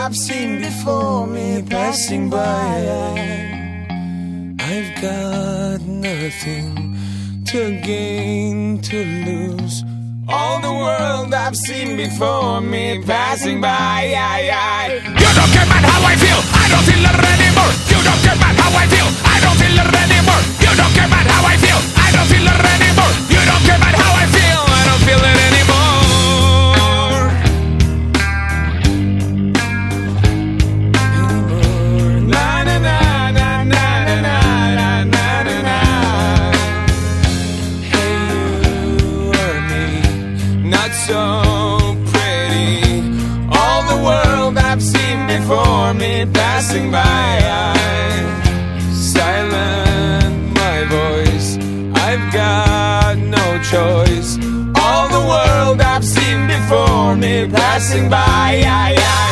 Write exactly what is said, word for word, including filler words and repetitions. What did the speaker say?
I've seen before me passing by. I've got nothing to gain, to lose. All the world I've seen before me passing by. You don't care about how I feel, I don't feel it anymore. You don't care about how I feel, I don't feel it anymore. You don't care about how I feel, I don't feel it anymore. You don't care about how I feel, I don't feel it anymore. Na na na na na na na na na na. Hey, you or me, not so pretty. All the world I've seen before me passing by. Silent my voice, I've got no choice. All the world I've seen before me passing by.